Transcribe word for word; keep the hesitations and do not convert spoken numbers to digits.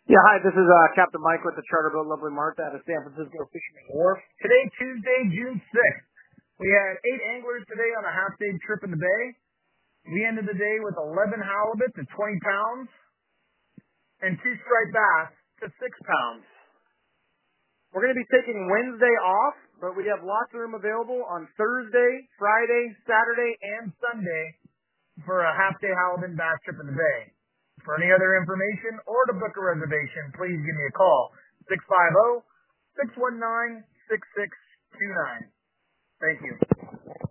Yeah, hi, this is uh, Captain Mike with the Charter Boat Lovely Martha out of San Francisco Fisherman's Wharf. Today, Tuesday, June sixth, we had eight anglers today on a half-day trip in the bay. We ended the day with eleven halibuts at twenty pounds and two striped bass to six pounds. We're going to be taking Wednesday off, but we have lots of room available on Thursday, Friday, Saturday, and Sunday for a half-day halibut and bass trip in the bay. For any other information or to book a reservation, please give me a call, six five zero, six one nine, six six two nine. Thank you.